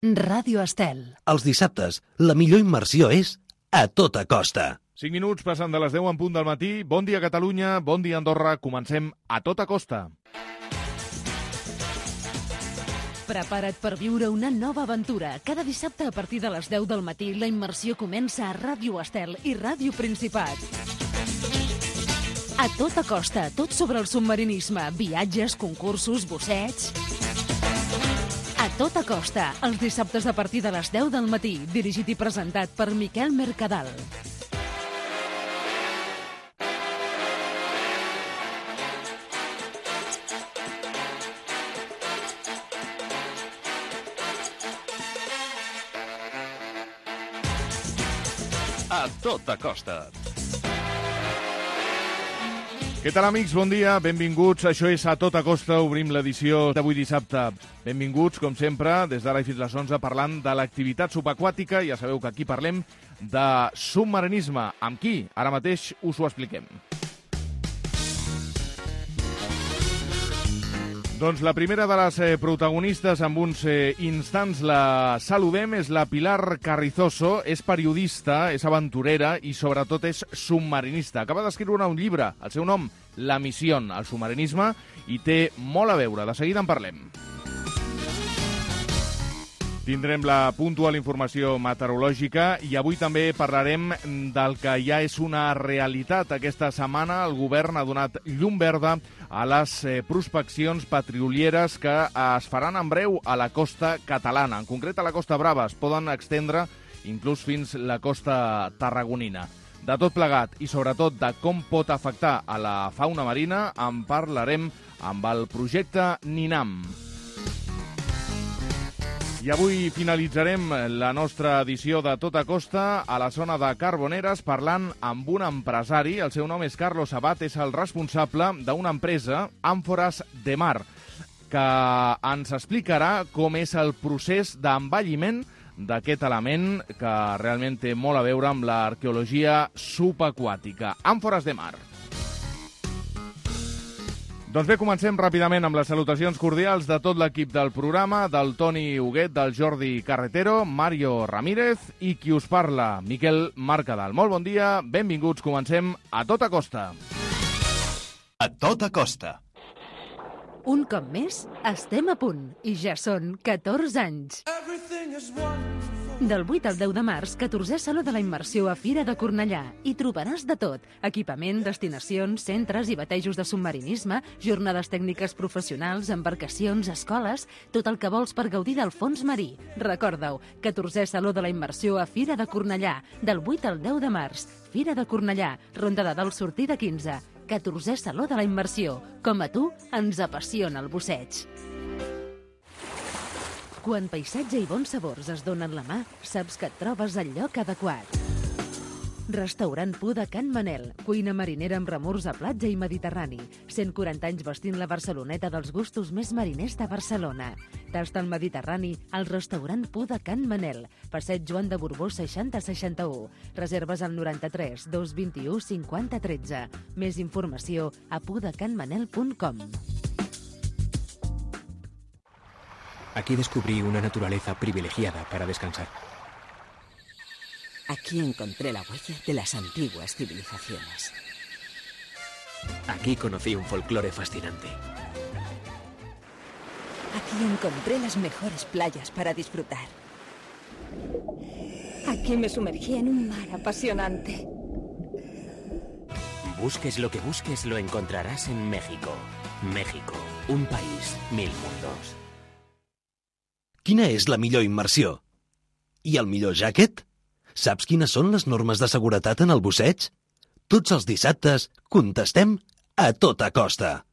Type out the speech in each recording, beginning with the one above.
Ràdio Estel. Els dissabtes, la millor immersió és a tota costa. 5 minuts passant de les 10 en punt del matí. Bon dia, Catalunya. Bon dia, Andorra. Comencem a tota costa. Prepara't per viure una nova aventura. Cada dissabte a partir de les 10 del matí la immersió comença a Ràdio Estel i Ràdio Principat. A tota costa, tot sobre el submarinisme, viatges, concursos, busseigs. A tota costa, els dissabtes a partir de les 10 del matí, dirigit i presentat per Miquel Mercadal. A tota costa. Què tal, amics? Bon dia, benvinguts. Això és A Tota Costa. Obrim l'edició d'avui dissabte. Benvinguts, com sempre, des d'ara i fins les 11, parlant de l'activitat subaquàtica. Ja sabeu que aquí parlem de submarinisme. Amb qui? Ara mateix us ho expliquem. Doncs la primera de les protagonistes, amb uns instants la saludem, és la Pilar Carrizoso. És periodista, és aventurera i sobretot és submarinista. Acaba d'escriure un llibre, el seu nom, La Misión al submarinisme, i té molt a veure. De seguida en parlem. Tindrem la puntual informació meteorològica i avui també parlarem del que ja és una realitat. Aquesta setmana el govern ha donat llum verda a les prospeccions petrolieres que es faran en breu a la costa catalana. En concret, a la Costa Brava. Es poden extendre inclús fins la costa tarragonina. De tot plegat i sobretot de com pot afectar a la fauna marina en parlarem amb el projecte NINAM. I avui finalitzarem la nostra edició de Tota Costa a la zona de Carboneres parlant amb un empresari. El seu nom és Carlos Abad, és el responsable d'una empresa, Àmfores de Mar, que ens explicarà com és el procés d'envelliment d'aquest element que realment té molt a veure amb l'arqueologia subaquàtica. Àmfores de Mar. Doncs bé, comencem ràpidament amb les salutacions cordials de tot l'equip del programa, del Toni Huguet, del Jordi Carretero, Mario Ramírez i qui us parla, Miquel Mercadal. Molt bon dia, benvinguts, comencem a Tota Costa. A tota costa. Un cop més, estem a punt i ja són 14 anys. Del 8 al 10 de març, 14è Saló de la Immersió a Fira de Cornellà. Hi trobaràs de tot. Equipament, destinacions, centres i batejos de submarinisme, jornades tècniques professionals, embarcacions, escoles, tot el que vols per gaudir del fons marí. Recorda-ho, 14è Saló de la Immersió a Fira de Cornellà, del 8 al 10 de març. Fira de Cornellà, Ronda de Dalt sortida 15. 14è Saló de la Immersió. Com a tu, ens apassiona el busseig. Quan paisatge i bons sabors es donen la mà, saps que et trobes al lloc adequat. Restaurant Pu de Can Manel, cuina marinera amb remors a platja i mediterrani. 140 anys vestint la Barceloneta dels gustos més mariners de Barcelona. Tasta al Mediterrani al restaurant Pu de Can Manel, passeig Joan de Borbó 6061. Reserves al 93 221 50 13. Més informació a pudecanmanel.com. Aquí descubrí una naturaleza privilegiada para descansar. Aquí encontré la huella de las antiguas civilizaciones. Aquí conocí un folclore fascinante. Aquí encontré las mejores playas para disfrutar. Aquí me sumergí en un mar apasionante. Busques lo que busques, lo encontrarás en México. México, un país, 1000 mundos. Quina és la millor immersió? I el millor jàquet? Saps quines són les normes de seguretat en el busseig? Tots els dissabtes contestem a Tota Costa.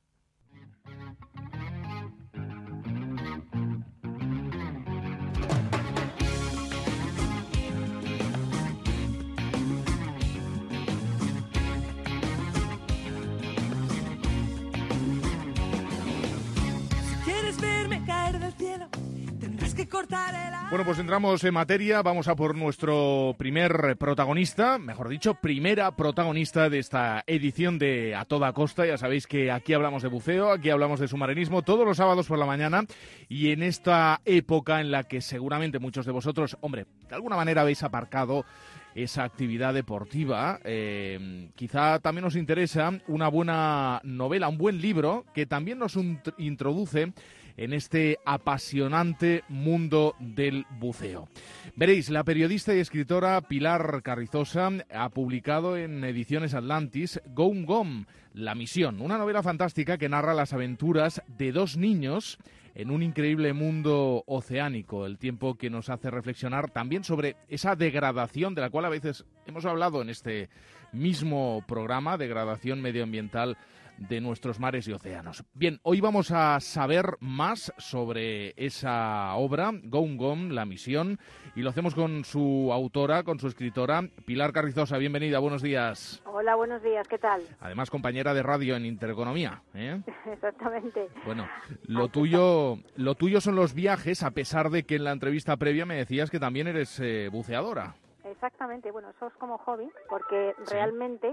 Si quieres verme caer del cielo, tendrás que cortar el aire. Bueno, pues entramos en materia, vamos a por nuestro primer protagonista, mejor dicho, primera protagonista de esta edición de A Toda Costa. Ya sabéis que aquí hablamos de buceo, aquí hablamos de submarinismo todos los sábados por la mañana, y en esta época en la que seguramente muchos de vosotros, hombre, de alguna manera habéis aparcado esa actividad deportiva, quizá también os interesa una buena novela, un buen libro que también nos introduce en este apasionante mundo del buceo. Veréis, la periodista y escritora Pilar Carrizosa ha publicado en Ediciones Atlantis Gom Gom, La Misión, una novela fantástica que narra las aventuras de dos niños en un increíble mundo oceánico, el tiempo que nos hace reflexionar también sobre esa degradación de la cual a veces hemos hablado en este mismo programa, degradación medioambiental de nuestros mares y océanos. Bien, hoy vamos a saber más sobre esa obra, Gom Gom, La Misión, y lo hacemos con su autora, con su escritora, Pilar Carrizosa. Bienvenida, buenos días. Hola, buenos días, ¿qué tal? Además, compañera de radio en Intereconomía, ¿eh? Exactamente. Bueno, lo tuyo son los viajes, a pesar de que en la entrevista previa me decías que también eres buceadora. Exactamente, bueno, eso es como hobby, porque realmente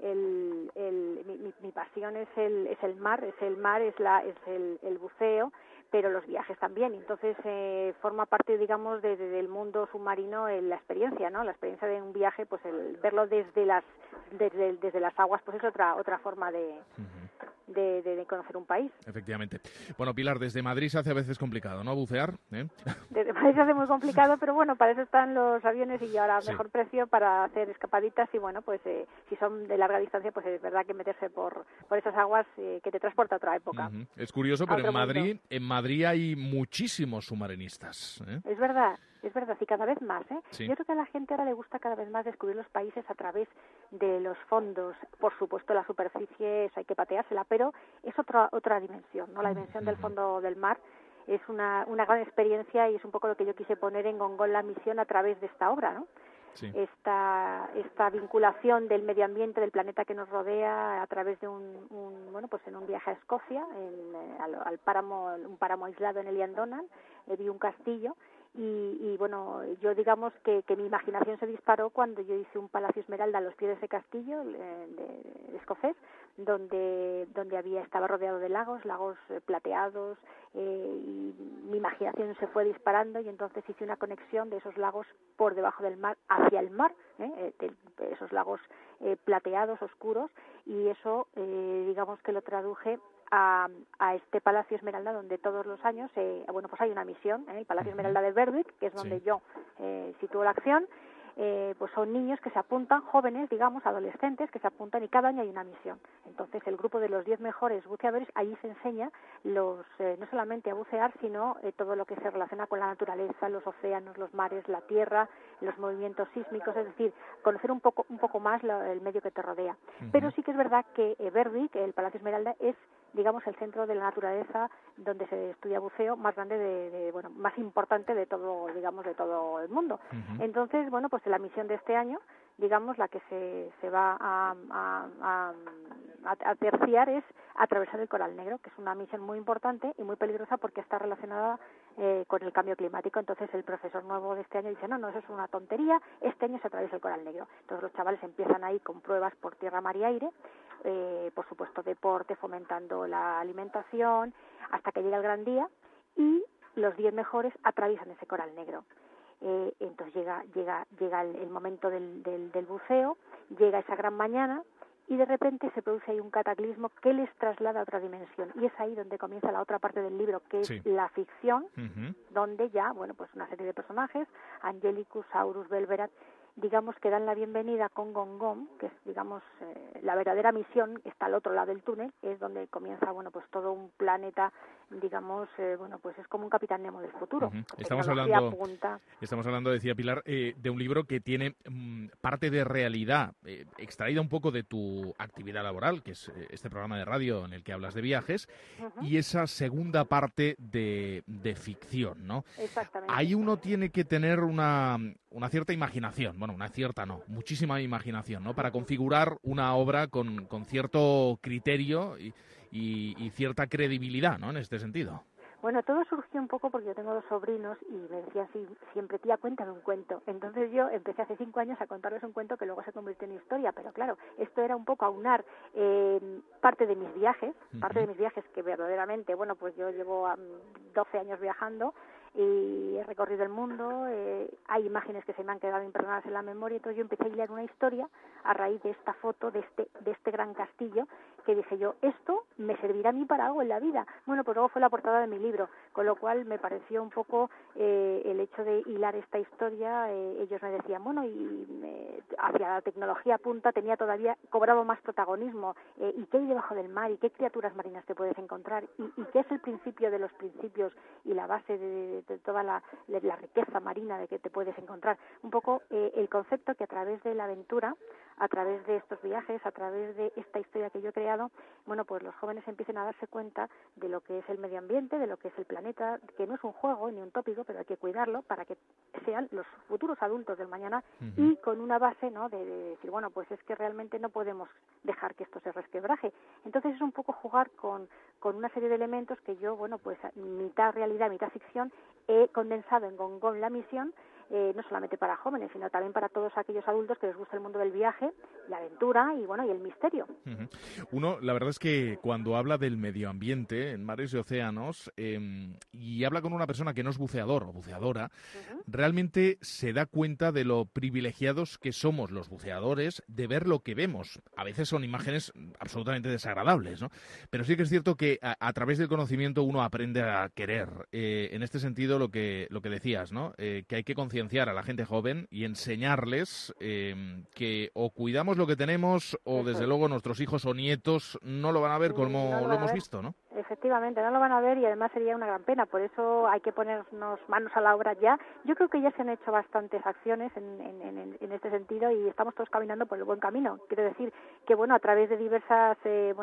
mi pasión es el mar, es el buceo, pero los viajes también. Entonces forma parte, digamos, del mundo submarino la experiencia, ¿no? La experiencia de un viaje, pues el verlo desde las aguas, pues es otra forma de conocer un país. Efectivamente. Bueno, Pilar, desde Madrid se hace a veces complicado, ¿no? Bucear, ¿eh? Desde Madrid se hace muy complicado, pero bueno, para eso están los aviones y ahora mejor precio para hacer escapaditas y bueno, pues si son de larga distancia, pues es verdad que meterse por esas aguas que te transporta a otra época. Es curioso, pero en Madrid hay muchísimos submarinistas, ¿eh? Es verdad, y cada vez más, ¿eh? Sí. Yo creo que a la gente ahora le gusta cada vez más descubrir los países a través de los fondos. Por supuesto, la superficie eso hay que pateársela, pero es otra dimensión, ¿no? La dimensión del fondo del mar es una gran experiencia y es un poco lo que yo quise poner en Gom Gom, La Misión, a través de esta obra, ¿no? Sí. Esta vinculación del medio ambiente, del planeta que nos rodea, a través de en un viaje a Escocia, al páramo, un páramo aislado en el Llandonan, vi un castillo. Y bueno, yo digamos que mi imaginación se disparó cuando yo hice un Palacio Esmeralda a los pies de ese castillo de escocés, donde estaba rodeado de lagos plateados, y mi imaginación se fue disparando y entonces hice una conexión de esos lagos por debajo del mar hacia el mar, esos lagos plateados, oscuros, y eso digamos que lo traduje a este Palacio Esmeralda, donde todos los años pues hay una misión, el Palacio Esmeralda de Berwick, que es donde yo sitúo la acción. Pues son niños que se apuntan, jóvenes, digamos, adolescentes, que se apuntan y cada año hay una misión. Entonces el grupo de los 10 mejores buceadores, allí se enseña no solamente a bucear, sino todo lo que se relaciona con la naturaleza, los océanos, los mares, la tierra, los movimientos sísmicos, es decir, conocer un poco más el medio que te rodea. Pero sí que es verdad que Berwick, el Palacio Esmeralda, es digamos el centro de la naturaleza donde se estudia buceo más grande más importante de todo, digamos, de todo el mundo. Entonces, bueno, pues la misión de este año, digamos, la que se va a terciar es atravesar el coral negro, que es una misión muy importante y muy peligrosa porque está relacionada con el cambio climático. Entonces el profesor nuevo de este año dice, no, eso es una tontería, este año se atraviesa el coral negro. Entonces los chavales empiezan ahí con pruebas por tierra, mar y aire, por supuesto deporte, fomentando la alimentación, hasta que llega el gran día y los 10 mejores atraviesan ese coral negro. Entonces llega el momento del buceo, llega esa gran mañana y de repente se produce ahí un cataclismo que les traslada a otra dimensión, y es ahí donde comienza la otra parte del libro, que es la ficción, donde ya, bueno, pues una serie de personajes, Angelicus, Saurus, Belverat, digamos que dan la bienvenida con Gom Gom, que es, digamos, la verdadera misión, está al otro lado del túnel, es donde comienza, bueno, pues todo un planeta, digamos, pues es como un Capitán Nemo del futuro. Estamos hablando, decía Pilar, de un libro que tiene parte de realidad, extraída un poco de tu actividad laboral, que es este programa de radio en el que hablas de viajes, y esa segunda parte de ficción, ¿no? Exactamente. Ahí uno tiene que tener una cierta imaginación, muchísima imaginación, ¿no? Para configurar una obra con cierto criterio y cierta credibilidad, ¿no? En este sentido. Bueno, todo surgió un poco porque yo tengo 2 sobrinos y me decían siempre, tía, cuéntame un cuento. Entonces yo empecé hace 5 años a contarles un cuento que luego se convirtió en historia, pero claro, esto era un poco aunar parte de mis viajes, que verdaderamente, bueno, pues yo llevo 12 años viajando y he recorrido el mundo, hay imágenes que se me han quedado impregnadas en la memoria, entonces yo empecé a hilar una historia a raíz de esta foto, de este gran castillo, que dije yo, esto me servirá a mí para algo en la vida. Bueno, pues luego fue la portada de mi libro, con lo cual me pareció un poco el hecho de hilar esta historia, ellos me decían, bueno, hacia la tecnología punta tenía todavía cobrado más protagonismo, y qué hay debajo del mar, y qué criaturas marinas te puedes encontrar, y qué es el principio de los principios y la base de toda la riqueza marina de que te puedes encontrar. Un poco el concepto que a través de la aventura, a través de estos viajes, a través de esta historia que yo he creado, bueno, pues los jóvenes empiecen a darse cuenta de lo que es el medio ambiente, de lo que es el planeta, que no es un juego ni un tópico, pero hay que cuidarlo para que sean los futuros adultos del mañana, y con una base, ¿no?, de decir, bueno, pues es que realmente no podemos dejar que esto se resquebraje. Entonces es un poco jugar con una serie de elementos que yo, bueno, pues mitad realidad, mitad ficción, he condensado en Gongón la misión, no solamente para jóvenes, sino también para todos aquellos adultos que les gusta el mundo del viaje, la aventura y, bueno, y el misterio. Uno, la verdad es que cuando habla del medio ambiente en mares y océanos, y habla con una persona que no es buceador o buceadora, realmente se da cuenta de lo privilegiados que somos los buceadores de ver lo que vemos. A veces son imágenes absolutamente desagradables, ¿no? Pero sí que es cierto que a través del conocimiento uno aprende a querer. En este sentido, lo que decías, ¿no? Que hay que concienciar a la gente joven y enseñarles que o cuidamos lo que tenemos o desde luego nuestros hijos o nietos no lo van a ver como lo hemos visto, ¿no? Efectivamente, no lo van a ver y además sería una gran pena, por eso hay que ponernos manos a la obra ya. Yo creo que ya se han hecho bastantes acciones en este sentido y estamos todos caminando por el buen camino. Quiero decir que, bueno, a través de diversas,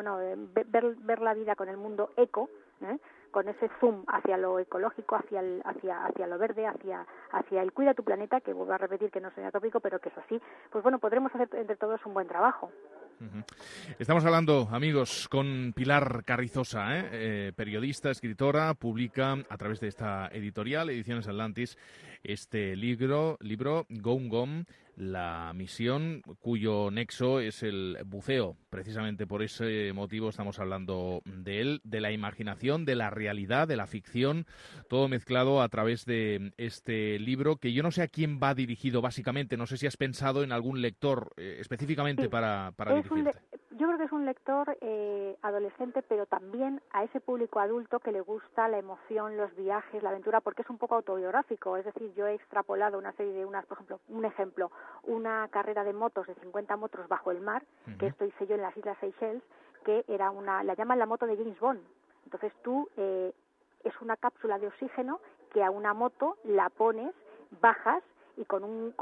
ver la vida con el mundo eco, con ese zoom hacia lo ecológico, hacia lo verde, hacia el cuida tu planeta, que vuelvo a repetir que no soy atópico, pero que es así, pues bueno, podremos hacer entre todos un buen trabajo. Estamos hablando, amigos, con Pilar Carrizosa, periodista, escritora, publica a través de esta editorial, Ediciones Atlantis, este libro Gongón, la misión, cuyo nexo es el buceo. Precisamente por ese motivo estamos hablando de él, de la imaginación, de la realidad, de la ficción, todo mezclado a través de este libro, que yo no sé a quién va dirigido básicamente, no sé si has pensado en algún lector específicamente sí, para dirigirte. Yo creo que es un lector adolescente, pero también a ese público adulto que le gusta la emoción, los viajes, la aventura, porque es un poco autobiográfico. Es decir, yo he extrapolado una serie de por ejemplo, un ejemplo, una carrera de motos de 50 metros bajo el mar, que esto hice yo en las Islas Seychelles, que era la llaman la moto de James Bond. Entonces tú, es una cápsula de oxígeno que a una moto la pones, bajas y con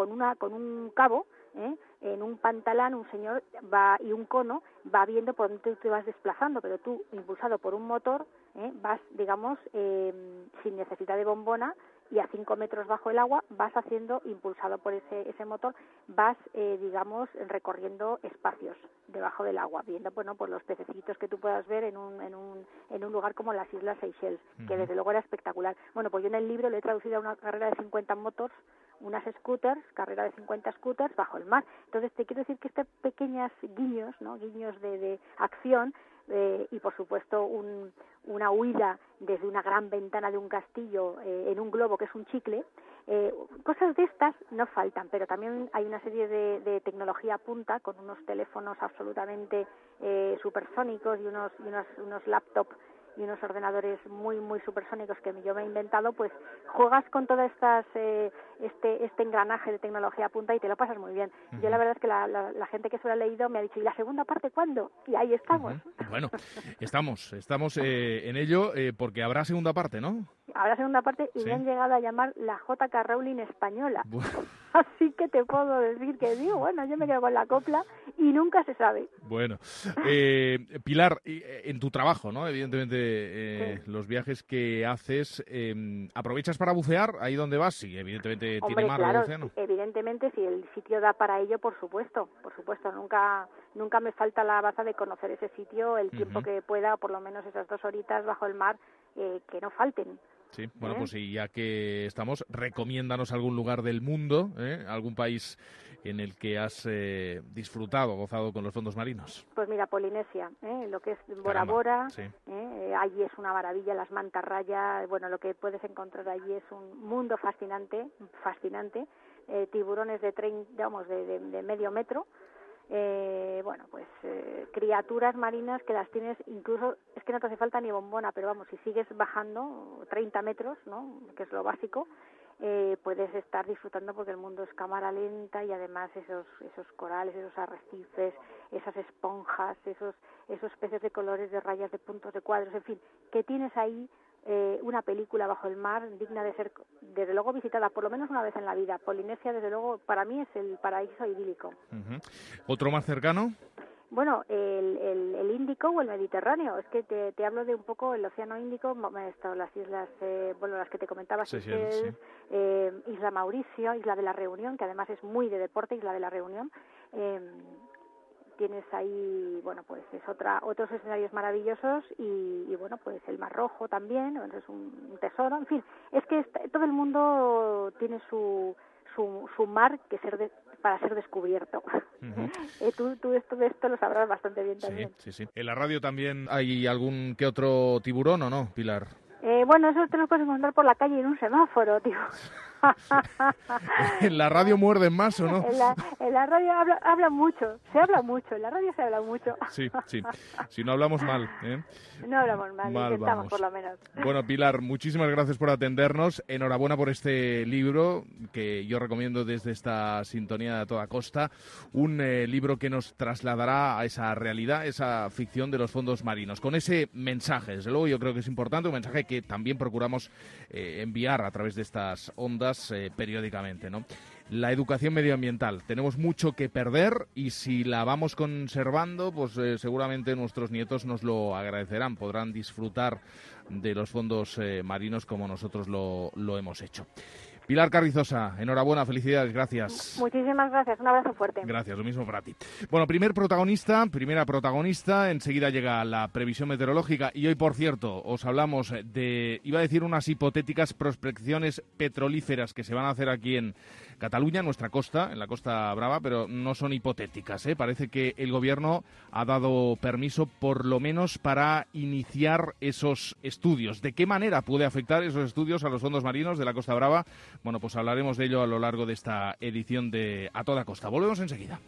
un cabo, en un pantalán un señor va y un cono va viendo por dónde te vas desplazando, pero tú, impulsado por un motor, vas, digamos, sin necesidad de bombona, y a 5 metros bajo el agua vas haciendo, impulsado por ese motor, vas, digamos, recorriendo espacios debajo del agua, viendo, bueno, pues los pececitos que tú puedas ver en un lugar como las Islas Seychelles, que desde luego era espectacular. Bueno, pues yo en el libro le he traducido a una carrera de 50 motors, unas scooters, carrera de 50 scooters bajo el mar. Entonces te quiero decir que estos pequeños guiños, ¿no?, guiños de acción, y por supuesto una huida desde una gran ventana de un castillo en un globo que es un chicle, cosas de estas no faltan, pero también hay una serie de tecnología punta con unos teléfonos absolutamente supersónicos y unos laptops y unos ordenadores muy muy supersónicos que yo me he inventado. Pues juegas con todas estas este engranaje de tecnología punta y te lo pasas muy bien. Yo la verdad es que la gente que se lo ha leído me ha dicho, ¿y la segunda parte cuándo? Y ahí estamos. Bueno, estamos en ello, porque habrá segunda parte, ¿no? Habrá segunda parte y me han llegado a llamar la J.K. Rowling española. Así que te puedo decir que digo, bueno, yo me quedo con la copla y nunca se sabe. Bueno, Pilar, en tu trabajo, ¿no? Evidentemente, sí, los viajes que haces, ¿aprovechas para bucear ahí donde vas? Sí, evidentemente. Hombre, tiene mar, claro, océano. Evidentemente, si el sitio da para ello, por supuesto, nunca me falta la baza de conocer ese sitio, el tiempo que pueda, por lo menos esas 2 horitas bajo el mar, que no falten. Sí, bueno, pues y ya que estamos, recomiéndanos algún lugar del mundo, algún país en el que has disfrutado, gozado con los fondos marinos. Pues mira, Polinesia, lo que es Bora Bora, sí. Allí es una maravilla, las mantarrayas, bueno, lo que puedes encontrar allí es un mundo fascinante, tiburones de medio metro, criaturas marinas que las tienes incluso, es que no te hace falta ni bombona, pero vamos, si sigues bajando 30 metros, ¿no?, que es lo básico, puedes estar disfrutando porque el mundo es cámara lenta y además esos corales, esos arrecifes, esas esponjas, esos peces de colores, de rayas, de puntos, de cuadros, en fin, que tienes ahí una película bajo el mar digna de ser, desde luego, visitada por lo menos una vez en la vida. Polinesia, desde luego, para mí es el paraíso idílico. Uh-huh. ¿Otro más cercano? Bueno, el Índico o el Mediterráneo. Es que te hablo de un poco el Océano Índico, las islas, las que te comentaba, Seychelles, Isla Mauricio, Isla de la Reunión, que además es muy de deporte, Isla de la Reunión. Tienes ahí, es otros escenarios maravillosos y pues el Mar Rojo también, es un tesoro, en fin, es que todo el mundo tiene su mar para ser descubierto. Uh-huh. Tú de esto lo sabrás bastante bien también. Sí. ¿En la radio también hay algún que otro tiburón o no, Pilar? Eso te lo puedes encontrar por la calle en un semáforo, tío. ¿En la radio muerden más o no? En la radio habla mucho, en la radio se habla mucho. Sí, si no hablamos mal, ¿eh? No hablamos mal, intentamos vamos. Por lo menos. Bueno, Pilar, muchísimas gracias por atendernos, enhorabuena por este libro que yo recomiendo desde esta sintonía de A Toda Costa, un libro que nos trasladará a esa realidad, esa ficción de los fondos marinos, con ese mensaje, desde luego yo creo que es importante, un mensaje que también procuramos enviar a través de estas ondas periódicamente, ¿no? La educación medioambiental. Tenemos mucho que perder y si la vamos conservando, pues seguramente nuestros nietos nos lo agradecerán. Podrán disfrutar de los fondos marinos como nosotros lo hemos hecho. Pilar Carrizosa, enhorabuena, felicidades, gracias. Muchísimas gracias, un abrazo fuerte. Gracias, lo mismo para ti. Bueno, primera protagonista, enseguida llega la previsión meteorológica y hoy, por cierto, os hablamos de, iba a decir unas hipotéticas prospecciones petrolíferas que se van a hacer aquí en Cataluña, en nuestra costa, en la Costa Brava, pero no son hipotéticas, ¿eh? Parece que el gobierno ha dado permiso por lo menos para iniciar esos estudios. ¿De qué manera puede afectar esos estudios a los fondos marinos de la Costa Brava? Bueno, pues hablaremos de ello a lo largo de esta edición de A Toda Costa. Volvemos enseguida.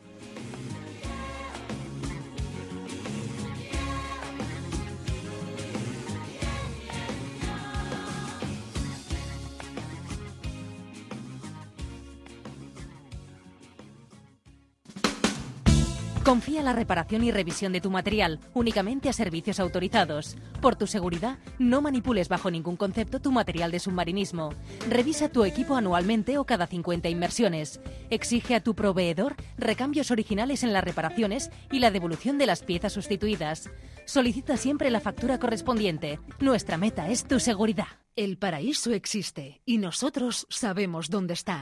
Confía la reparación y revisión de tu material únicamente a servicios autorizados. Por tu seguridad, no manipules bajo ningún concepto tu material de submarinismo. Revisa tu equipo anualmente o cada 50 inmersiones. Exige a tu proveedor recambios originales en las reparaciones y la devolución de las piezas sustituidas. Solicita siempre la factura correspondiente. Nuestra meta es tu seguridad. El paraíso existe y nosotros sabemos dónde está.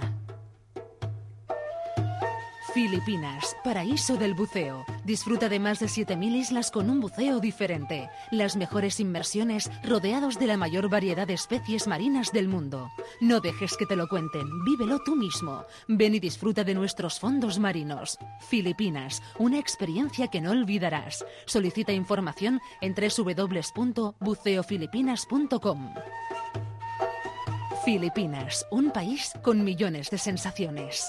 Filipinas, paraíso del buceo. Disfruta de más de 7.000 islas con un buceo diferente. Las mejores inmersiones rodeados de la mayor variedad de especies marinas del mundo. No dejes que te lo cuenten, vívelo tú mismo. Ven y disfruta de nuestros fondos marinos. Filipinas, una experiencia que no olvidarás. Solicita información en www.buceofilipinas.com. Filipinas, un país con millones de sensaciones.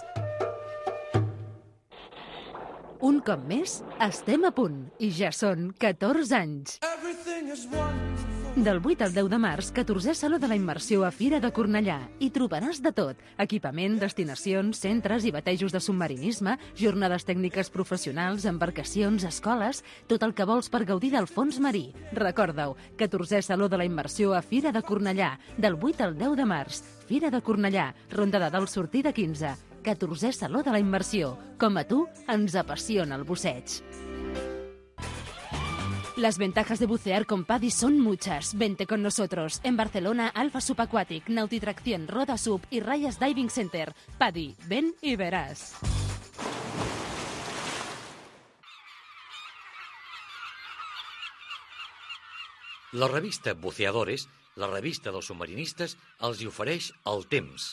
Un cop més, estem a punt i ja són 14 anys. Del 8 al 10 de març, 14è Saló de la Immersió a Fira de Cornellà. Hi trobaràs de tot. Equipament, destinacions, centres i batejos de submarinisme, jornades tècniques professionals, embarcacions, escoles, tot el que vols per gaudir del fons marí. Recorda-ho, 14è Saló de la Immersió a Fira de Cornellà, del 8 al 10 de març. Fira de Cornellà, Ronda de Dalt sortida 15. 14è Saló de la Immersió. Com a tu, ens apassiona el busseig. Las ventajas de bucear con PADI son muchas. Vente con nosotros. En Barcelona, Alfa Subaquatic, Nautitracción, Roda Sub y Rayas Diving Center. PADI, ven y verás. La revista Buceadores La revista dels submarinistes els hi ofereix el temps.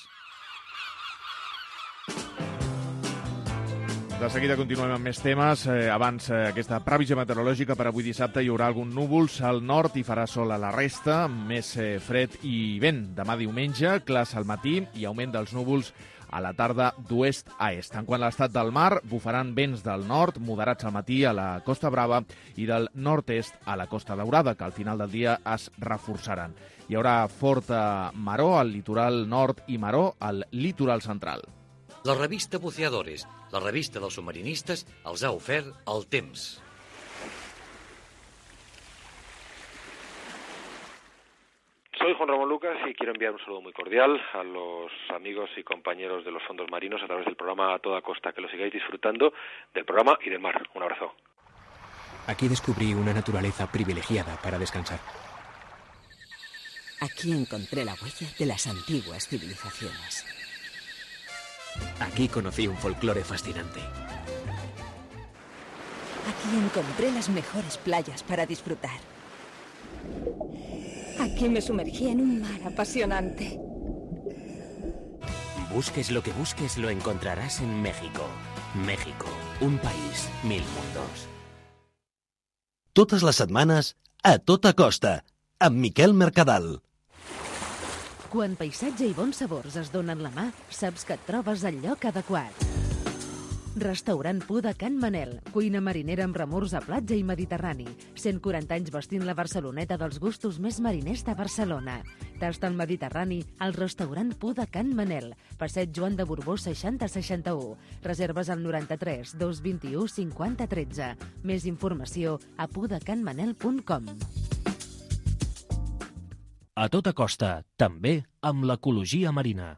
De seguida continuem amb més temes. Abans, aquesta previsió meteorològica per avui dissabte hi haurà alguns núvols al nord i farà sol a la resta, més fred i vent. Demà diumenge, clars al matí i augment dels núvols a la tarda d'oest a est. En quant a l'estat del mar, bufaran vents del nord, moderats al matí a la Costa Brava i del nord-est a la Costa Daurada, que al final del dia es reforçaran. Hi haurà forta maror al litoral nord i maror al litoral central. La revista Buceadores, la revista dels submarinistes, els ha ofert el temps. Soy Juan Ramón Lucas y quiero enviar un saludo muy cordial a los amigos y compañeros de los fondos marinos a través del programa A Toda Costa. Que lo sigáis disfrutando del programa y del mar. Un abrazo. Aquí descubrí una naturaleza privilegiada para descansar. Aquí encontré la huella de las antiguas civilizaciones. Aquí conocí un folclore fascinante. Aquí encontré las mejores playas para disfrutar. Aquí me sumergí en un mar apasionante. Busques lo que busques, lo encontrarás en México. México, un país, 1000 mundos. Totes les setmanes, A Tota Costa, amb Miquel Mercadal. Quan paisatge i bons sabors es donen la mà, saps que et trobes al lloc adequat. Restaurant Pu de Can Manel, cuina marinera amb remors a platja i Mediterrani. 140 anys vestint la Barceloneta dels gustos més mariners de Barcelona. Tasta el Mediterrani al restaurant Pu de Can Manel, passeig Joan de Borbó 6061. Reserves al 93 221 50 13. Més informació a pudecanmanel.com. A Tota Costa, també amb l'ecologia marina.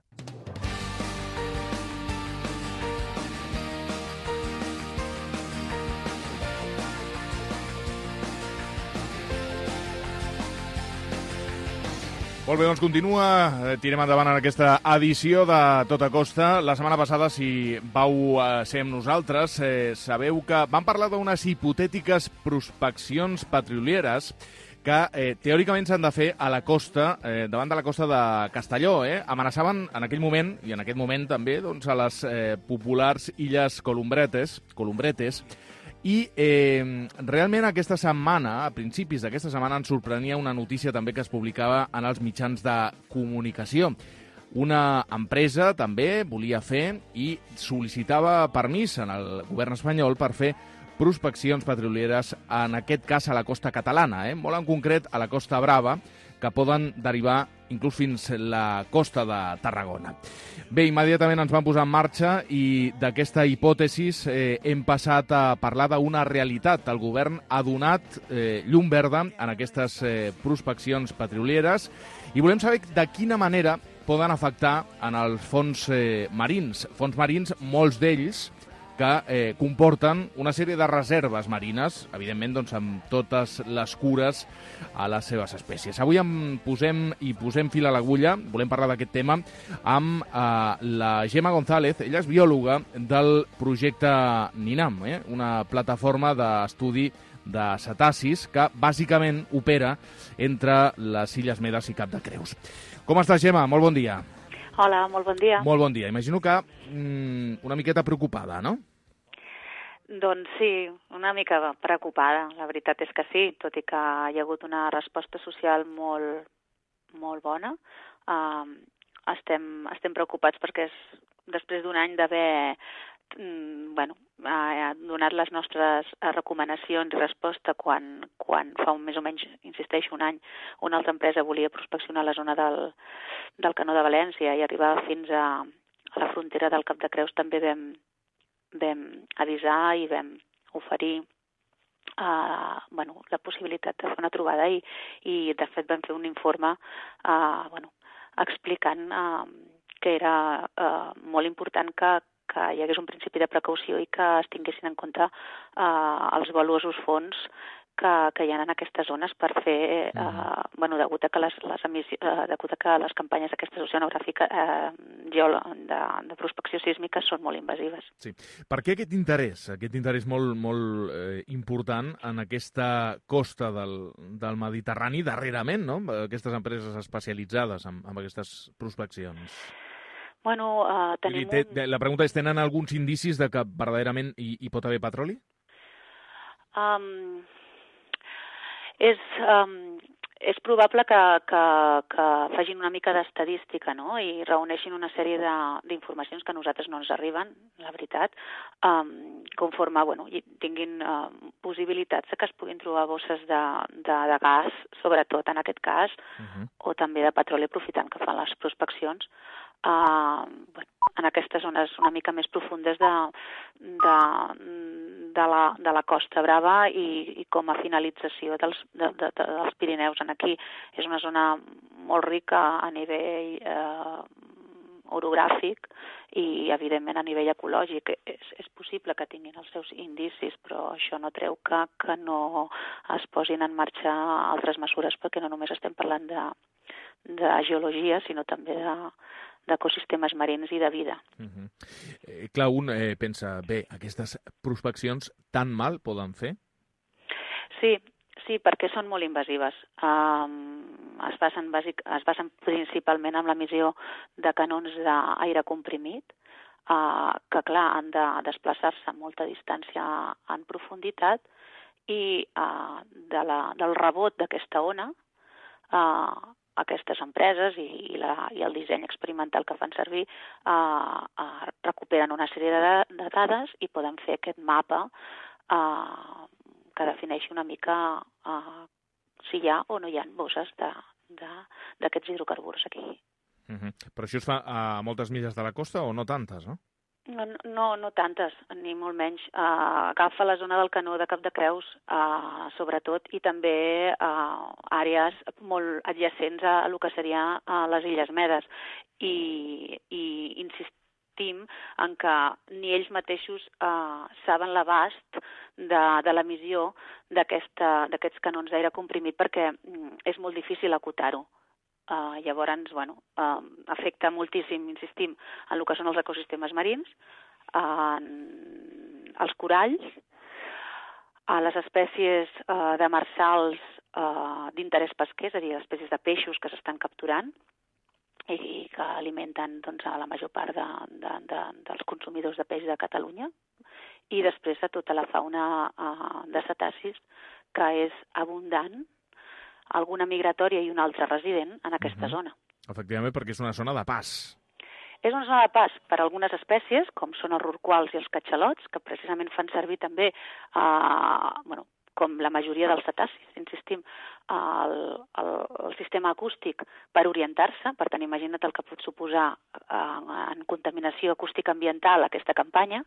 Molt bé, doncs continua. Tirem endavant en aquesta edició de Tota Costa. La setmana passada, si vau ser amb nosaltres, sabeu que vam parlar d'unes hipotètiques prospeccions petrolieres que teòricament s'han de fer a la costa, davant de la costa de Castelló. Amenaçaven en aquell moment, i en aquest moment també, doncs, a les populars illes Columbretes, i realment aquesta setmana, a principis d'aquesta setmana, ens sorprenia una notícia també que es publicava en els mitjans de comunicació. Una empresa també volia fer i sol·licitava permís en el govern espanyol per fer prospeccions petrolieres, en aquest cas a la costa catalana, molt en concret a la Costa Brava, que poden derivar inclús fins la costa de Tarragona. Bé, immediatament ens vam posar en marxa i d'aquesta hipòtesis hem passat a parlar d'una realitat. El govern ha donat llum verda en aquestes prospeccions petrolieres i volem saber de quina manera poden afectar en els fons marins. Fons marins, molts d'ells, que comporten una sèrie de reserves marines, evidentment doncs, amb totes les cures a les seves espècies. Avui posem fil a l'agulla, volem parlar d'aquest tema, amb la Gemma González. Ella és biòloga del projecte NINAM, una plataforma d'estudi de cetacis que bàsicament opera entre les Illes Medes i Cap de Creus. Com estàs, Gemma? Molt bon dia. Hola, molt bon dia. Molt bon dia. Imagino que una miqueta preocupada, no? Doncs sí, una mica preocupada. La veritat és que sí, tot i que hi ha hagut una resposta social molt bona. Estem preocupats perquè després d'un any d'haver donat les nostres recomanacions i resposta quan fa més o menys, insisteixo, un any, una altra empresa volia prospeccionar la zona del Canó de València i arribar fins a la frontera del Cap de Creus, també vam avisar i vam oferir la possibilitat de fer una trobada i de fet vam fer un informe explicant que era molt important que hi hagués un principi de precaució i que es tinguessin en compte els valuosos fons que hi ha en aquestes zones per fer, degut a que les campanyes d'aquesta oceanogràfica de prospecció sísmica són molt invasives. Sí. Per què aquest interès molt important en aquesta costa del Mediterrani darrerament, no? Aquestes empreses especialitzades en aquestes prospeccions? Bueno, tenim la pregunta és, tenen alguns indicis de que verdaderament hi pot haver petroli? És probable que facin una mica d'estadística, no? I reuneixin una sèrie d'informacions que a nosaltres no ens arriben, la veritat, conforme tinguin possibilitats de que es puguin trobar bosses de gas, sobretot en aquest cas, o també de petroli aprofitant que fan les prospeccions, en aquestes zones una mica més profundes de la Costa Brava i com a finalització dels Pirineus. Aquí és una zona molt rica a nivell orogràfic i, evidentment, a nivell ecològic. És possible que tinguin els seus indicis, però això no treu que no es posin en marxa altres mesures, perquè no només estem parlant de geologia, sinó també d'ecosistemes marins i de vida. Clar, un pensa, aquestes prospeccions tan mal poden fer? Sí, perquè són molt invasives. Es basen principalment en l'emissió de canons d'aire comprimit, que, clar, han de desplaçar-se a molta distància en profunditat i del rebot d'aquesta ona, aquestes empreses i el disseny experimental que fan servir recuperen una sèrie de dades i poden fer aquest mapa que defineixi una mica si hi ha o no hi ha bosses d'aquests hidrocarburs aquí. Però això es fa a moltes milles de la costa o no tantes, no? No tantes, ni molt menys. Agafa la zona del canó de Cap de Creus, sobretot, i també àrees molt adjacents a el que seria les Illes Medes. I insistim en que ni ells mateixos saben l'abast de l'emissió d'aquests canons d'aire comprimit, perquè és molt difícil acotar-ho. Llavors, afecta moltíssim, insistim, en el que són els ecosistemes marins, als coralls, a les espècies demersals d'interès pesquer, és a dir, espècies de peixos que s'estan capturant i que alimenten a la major part dels consumidors de peix de Catalunya, i després de tota la fauna de cetacis, que és abundant, alguna migratòria i una altra resident en aquesta zona. Efectivament, perquè és una zona de pas. És una zona de pas per a algunes espècies, com són els rorquals i els catxalots, que precisament fan servir també, com la majoria dels cetacis, insistim, el sistema acústic per orientar-se. Per tant, imagina't el que pot suposar en contaminació acústica ambiental aquesta campanya.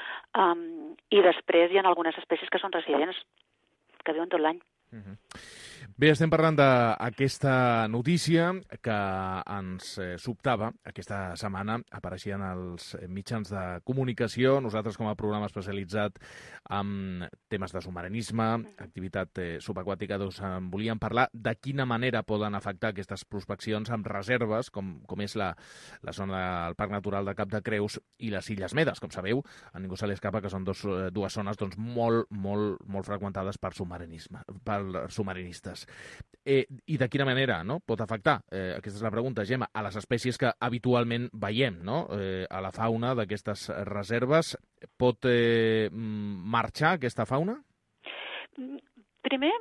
I després hi ha algunes espècies que són residents, que viuen tot l'any. Bé, estem parlant d'aquesta notícia que ens sobtava. Aquesta setmana apareixien els mitjans de comunicació. Nosaltres, com a programa especialitzat en temes de submarinisme, activitat subaquàtica, doncs en volíem parlar de quina manera poden afectar aquestes prospeccions amb reserves, com és la zona del Parc Natural de Cap de Creus i les Illes Medes. Com sabeu, a ningú se li escapa que són dues zones molt freqüentades per submarinistes. I de quina manera pot afectar, aquesta és la pregunta, Gemma, a les espècies que habitualment veiem, a la fauna d'aquestes reserves? Pot marxar aquesta fauna? Primer,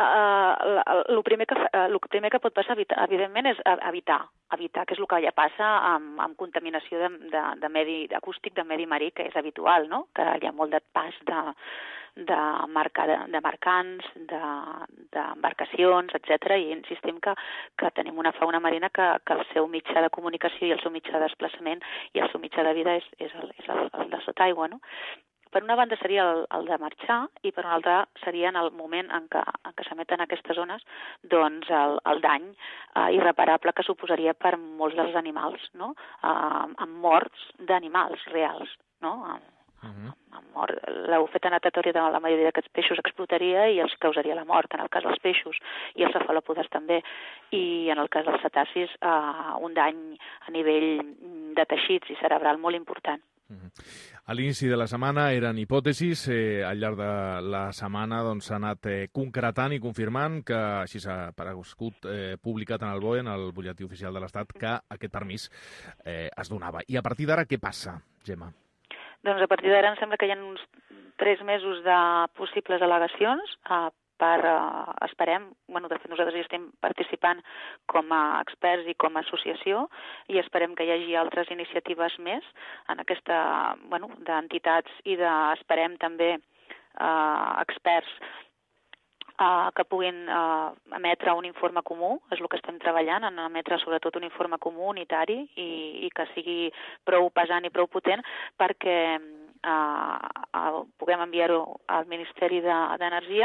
el primer que pot passar, evidentment, és evitar, que és el que ja passa amb contaminació de medi acústic, de medi marí, que és habitual, no? Que hi ha molt de pas de mercants, d'embarcacions, etc. I insistim que tenim una fauna marina que el seu mitjà de comunicació i el seu mitjà de desplaçament i el seu mitjà de vida és el de sota aigua, no? Per una banda seria el de marxar i per una altra seria en el moment en què s'emeten aquestes zones doncs el dany irreparable que suposaria per molts dels animals, no? Amb morts d'animals reals, no? Amb l'ofeta natatòria de la majoria d'aquests peixos explotaria i els causaria la mort, en el cas dels peixos, i els cefalòpodes també, i en el cas dels cetacis un dany a nivell de teixits i cerebral molt important. A l'inici de la setmana eren hipòtesis, al llarg de la setmana s'ha anat concretant i confirmant que així s'ha aparegut publicat en el BOE, en el butlletí oficial de l'Estat, que aquest permís es donava. I a partir d'ara què passa, Gemma? Doncs a partir d'ara em sembla que hi ha uns 3 mesos de possibles al·legacions esperem, de fet nosaltres hi estem participant com a experts i com a associació i esperem que hi hagi altres iniciatives més en aquesta, d'entitats i esperem també experts que puguin emetre un informe comú, és el que estem treballant, en emetre sobretot un informe comú unitari i que sigui prou pesant i prou potent perquè puguem enviar-ho al Ministeri d'Energia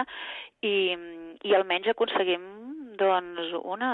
i almenys aconseguim una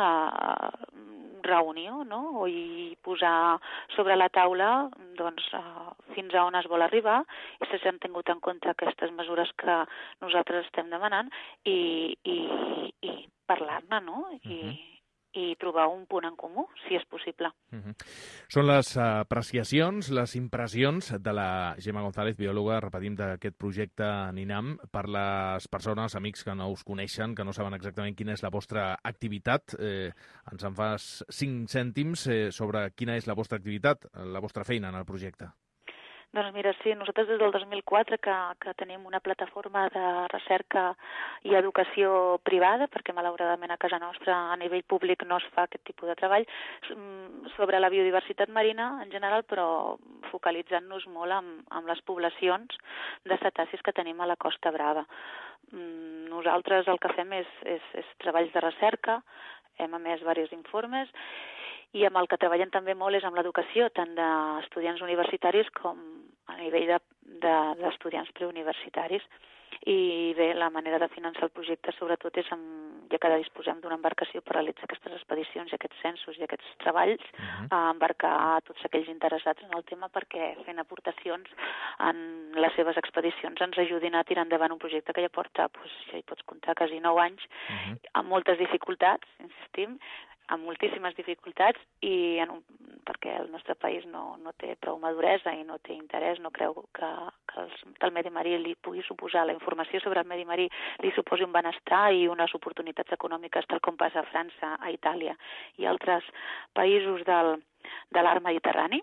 reunió, no? I posar sobre la taula fins a on es vol arribar i si s'han tingut en compte aquestes mesures que nosaltres estem demanant i parlar-ne, no? I trobar un punt en comú, si és possible. Són les apreciacions, les impressions de la Gemma González, biòloga, repetim, d'aquest projecte NINAM, per les persones, amics que no us coneixen, que no saben exactament quina és la vostra activitat. Ens en fas 5 cèntims sobre quina és la vostra activitat, la vostra feina en el projecte. Doncs mira, sí, nosaltres des del 2004 que tenim una plataforma de recerca i educació privada, perquè malauradament a casa nostra a nivell públic no es fa aquest tipus de treball, sobre la biodiversitat marina en general, però focalitzant-nos molt en les poblacions de cetacis que tenim a la Costa Brava. Nosaltres el que fem és treballs de recerca, hem emès diversos informes, i amb el que treballem també molt és amb l'educació, tant d'estudiants universitaris com a nivell d'estudiants preuniversitaris. I bé, la manera de finançar el projecte sobretot és ja que disposem d'una embarcació per realitzar aquestes expedicions i aquests censos i aquests treballs, a embarcar a tots aquells interessats en el tema perquè fent aportacions en les seves expedicions ens ajudin a tirar endavant un projecte que ja porta, ja hi pots comptar, quasi 9 anys, amb moltes dificultats, insistim, amb moltíssimes dificultats i perquè el nostre país no té prou maduresa i no té interès, no creu que el medi marí li pugui suposar, la informació sobre el medi marí li suposi un benestar i unes oportunitats econòmiques tal com passa a França, a Itàlia i altres països de l'arc mediterrani.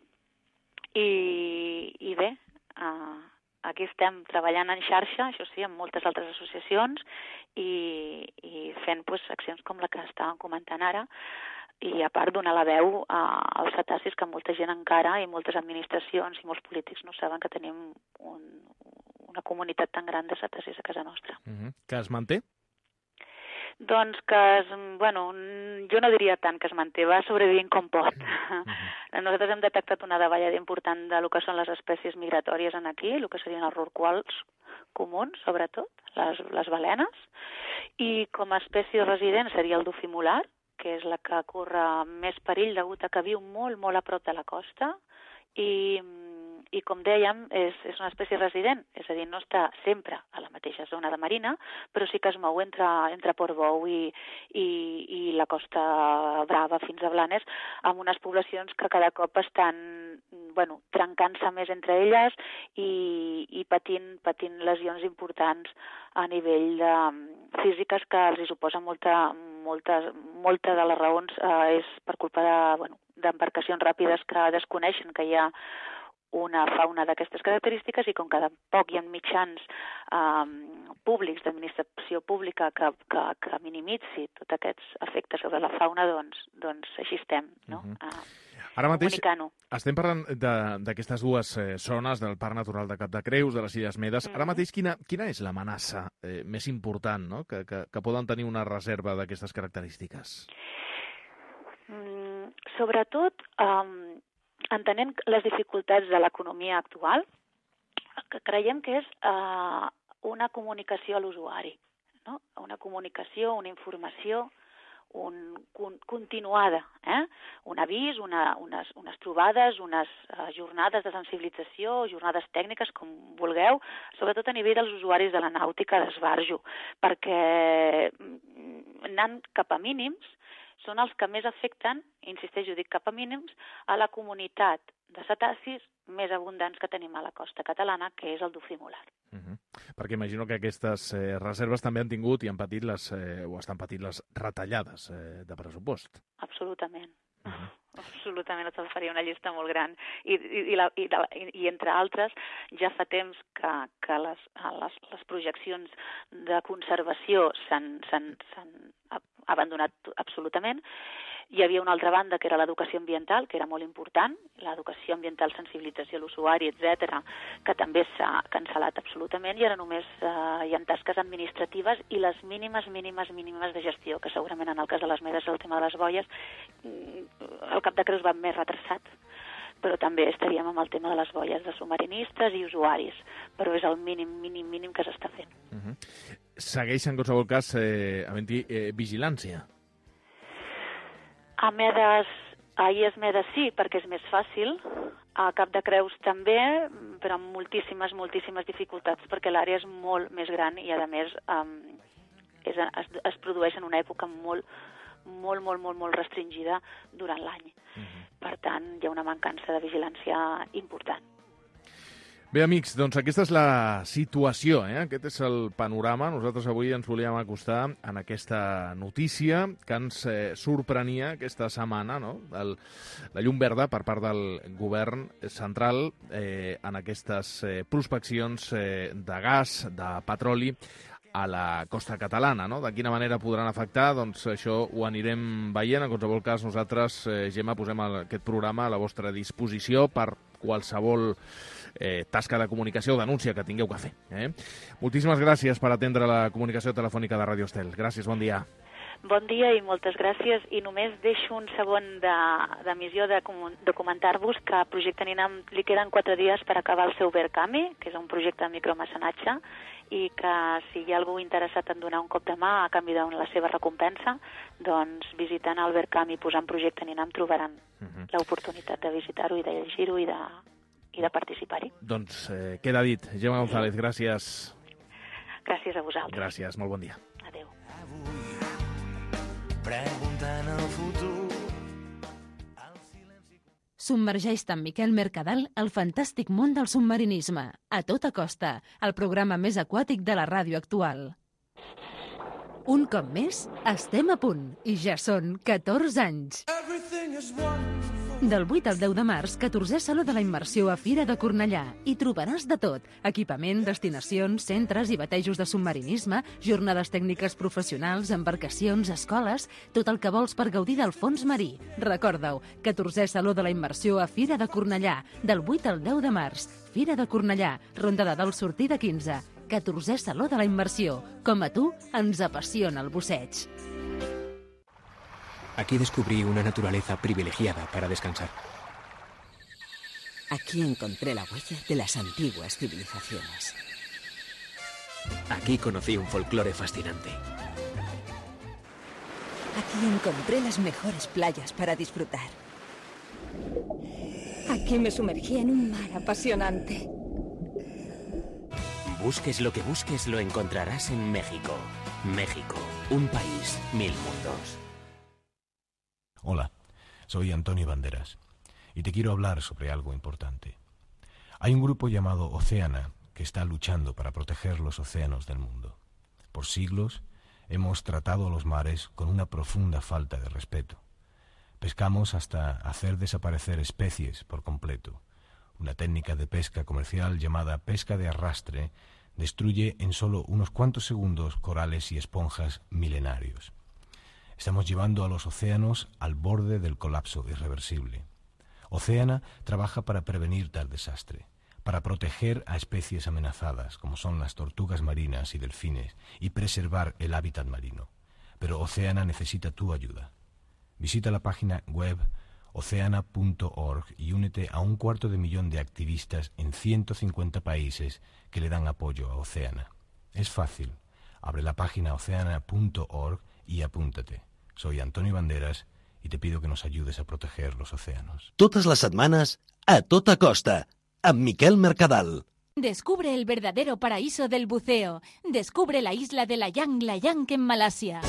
I bé, aquí estem treballant en xarxa, això sí, amb moltes altres associacions i fent accions com la que estàvem comentant ara i a part donar la veu als cetacis que molta gent encara i moltes administracions i molts polítics no saben que tenim una comunitat tan gran de cetacis a casa nostra. Que es manté? Doncs jo no diria tant que es manté, va sobrevivint com pot. Nosaltres hem detectat una davallada important de lo que són les espècies migratòries aquí, el que serien els rorquals comuns, sobretot, les balenes, i com a espècie resident seria el dofí molar, que és la que corre més perill degut a que viu molt, molt a prop de la costa, i com dèiem, és una espècie resident, és a dir, no està sempre a la mateixa zona de marina, però sí que es mou entre Portbou i la Costa Brava fins a Blanes, amb unes poblacions que cada cop estan trencant-se més entre elles i patint lesions importants a nivell físiques que els suposa molta de les raons és per culpa d'embarcacions ràpides que desconeixen que hi ha una fauna d'aquestes característiques i com que tampoc hi ha mitjans públics, d'administració pública que minimitzi tots aquests efectes sobre la fauna, doncs així estem, no? Ara mateix estem parlant d'aquestes dues zones del Parc Natural de Cap de Creus, de les Illes Medes. Ara mateix quina és l'amenaça més important, no? que poden tenir una reserva d'aquestes característiques? Sobretot, entenent les dificultats de l'economia actual, creiem que és una comunicació a l'usuari, no? Una comunicació, una informació, continuada, un avís, unes trobades, unes jornades de sensibilització, jornades tècniques, com vulgueu, sobretot a nivell dels usuaris de la nàutica d'esbarjo, perquè anant cap a mínims són els que més afecten, insisteixo, dic cap a mínims, a la comunitat de cetacis més abundants que tenim a la costa catalana, que és el dofí molar. Perquè imagino que aquestes reserves també han tingut i han patit estan patint les retallades de pressupost. Absolutament. Absolutament, et faria una llista molt gran. I entre altres, ja fa temps que les projeccions de conservació s'han abandonat absolutament. Hi havia una altra banda, que era l'educació ambiental, que era molt important, l'educació ambiental, sensibilització a l'usuari, etc., que també s'ha cancel·lat absolutament, i ara només hi ha tasques administratives i les mínimes de gestió, que segurament en el cas de les medes, el tema de les boies, el Cap de Creus va més retrasat, però també estaríem amb el tema de les boies de submarinistes i usuaris, però és el mínim que s'està fent. Segueix, en qualsevol cas, havent-hi vigilància? A Medes, a IES Medes sí, perquè és més fàcil. A Cap de Creus també, però amb moltíssimes dificultats, perquè l'àrea és molt més gran i, a més, es produeix en una època molt restringida durant l'any. Per tant, hi ha una mancança de vigilància important. Bé, amics, doncs aquesta és la situació, Aquest és el panorama. Nosaltres avui ens volíem acostar en aquesta notícia que ens sorprenia aquesta setmana, no? La llum verda per part del govern central en aquestes prospeccions de gas, de petroli, a la costa catalana, no? De quina manera podran afectar, doncs això ho anirem veient. En qualsevol cas, nosaltres, Gemma, posem aquest programa a la vostra disposició per qualsevol tasca de comunicació o denúncia que tingueu que fer. Moltíssimes gràcies per atendre la comunicació telefònica de Ràdio Estel. Gràcies, bon dia. Bon dia i moltes gràcies. I només deixo un segon d'emissió de comentar-vos que a Projecte Ninam li queden 4 dies per acabar el seu Verkami, que és un projecte de micromecenatge, i que si hi ha algú interessat en donar un cop de mà a canvi de la seva recompensa, doncs visitant el Verkami i posant Projecte Ninam trobaran l'oportunitat de visitar-ho i de llegir-ho i de participar-hi. Doncs queda dit. Gemma González, gràcies. Gràcies a vosaltres. Gràcies, molt bon dia. Adéu. Preguntant el futur. Submergeix-te amb Miquel Mercadal al fantàstic món del submarinisme. A tota costa, el programa més aquàtic de la ràdio actual. Un cop més, estem a punt i ja són 14 anys. Del 8 al 10 de març, 14è Saló de la Immersió a Fira de Cornellà. Hi trobaràs de tot. Equipament, destinacions, centres i batejos de submarinisme, jornades tècniques professionals, embarcacions, escoles, tot el que vols per gaudir del fons marí. Recorda-ho, 14è Saló de la Immersió a Fira de Cornellà, del 8 al 10 de març. Fira de Cornellà, Ronda de Dalt sortida 15. 14è Saló de la Immersió. Com a tu, ens apassiona el busseig. Aquí descubrí una naturaleza privilegiada para descansar. Aquí encontré la huella de las antiguas civilizaciones. Aquí conocí un folclore fascinante. Aquí encontré las mejores playas para disfrutar. Aquí me sumergí en un mar apasionante. Busques lo que busques, lo encontrarás en México. México, un país, 1000 mundos. Hola, soy Antonio Banderas y te quiero hablar sobre algo importante. Hay un grupo llamado Oceana que está luchando para proteger los océanos del mundo. Por siglos hemos tratado a los mares con una profunda falta de respeto. Pescamos hasta hacer desaparecer especies por completo. Una técnica de pesca comercial llamada pesca de arrastre destruye en solo unos cuantos segundos corales y esponjas milenarios. Estamos llevando a los océanos al borde del colapso irreversible. Oceana trabaja para prevenir tal desastre, para proteger a especies amenazadas, como son las tortugas marinas y delfines, y preservar el hábitat marino. Pero Oceana necesita tu ayuda. Visita la página web oceana.org y únete a 250.000 de activistas en 150 países que le dan apoyo a Oceana. Es fácil. Abre la página oceana.org y apúntate. Soy Antonio Banderas y te pido que nos ayudes a proteger los océanos. Totes les setmanes, A Tota Costa, amb Miquel Mercadal. Descubre el verdadero paraíso del buceo. Descubre la isla de Layang Layang en Malasia.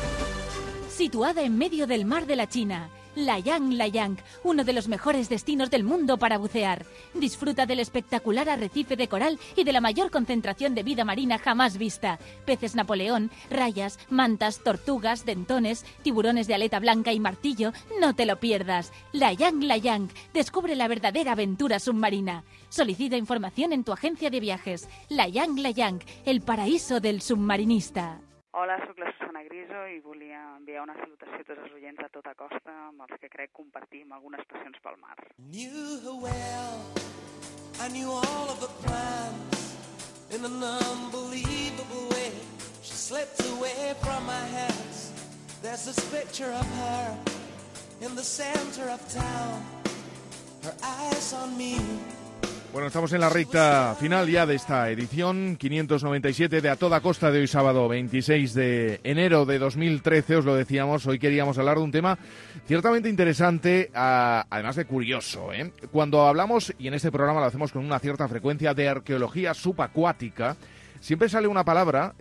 Situada en medio del mar de la China, Layang Layang, uno de los mejores destinos del mundo para bucear. Disfruta del espectacular arrecife de coral y de la mayor concentración de vida marina jamás vista. Peces Napoleón, rayas, mantas, tortugas, dentones, tiburones de aleta blanca y martillo. No te lo pierdas. Layang Layang, descubre la verdadera aventura submarina. Solicita información en tu agencia de viajes. Layang Layang, el paraíso del submarinista. Hola, soc la Susana Griso i volia enviar una salutació a tots els oients a tota costa amb els que crec compartim algunes passions pel mar. Knew her well, I knew all of her plans. In an unbelievable way, she slipped away from my hands. There's this picture of her in the center of town, her eyes on me. Bueno, estamos en la recta final ya de esta edición 597 de A Toda Costa de hoy sábado 26 de enero de 2013, os lo decíamos, hoy queríamos hablar de un tema ciertamente interesante, además de curioso, ¿eh? Cuando hablamos, y en este programa lo hacemos con una cierta frecuencia, de arqueología subacuática, siempre sale una palabra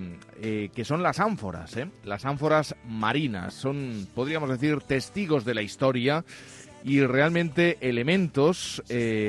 que son las ánforas, ¿eh? Las ánforas marinas, son, podríamos decir, testigos de la historia y realmente elementos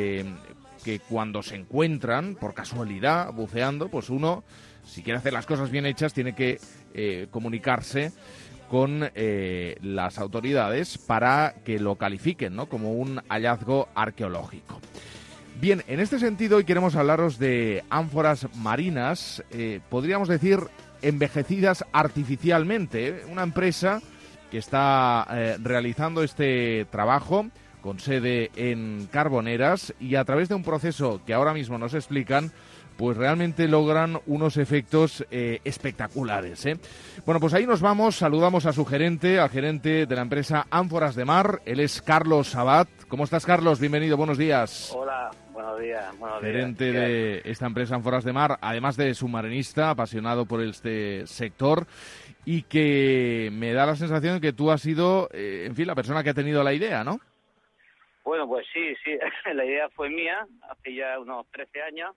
que cuando se encuentran, por casualidad, buceando, pues uno, si quiere hacer las cosas bien hechas, tiene que comunicarse con las autoridades para que lo califiquen, ¿no?, como un hallazgo arqueológico. Bien, en este sentido hoy queremos hablaros de ánforas marinas, podríamos decir envejecidas artificialmente, ¿eh? Una empresa que está realizando este trabajo con sede en Carboneras y a través de un proceso que ahora mismo nos explican, pues realmente logran unos efectos espectaculares, ¿eh? Bueno, pues ahí nos vamos, saludamos a su gerente, al gerente de la empresa Ánforas de Mar, él es Carlos Sabat. ¿Cómo estás, Carlos? Bienvenido, buenos días. Hola, buenos días. Gerente de esta empresa Ánforas de Mar, además de submarinista, apasionado por este sector, y que me da la sensación de que tú has sido, en fin, la persona que ha tenido la idea, ¿no? Bueno, pues sí, la idea fue mía, hace ya unos 13 años.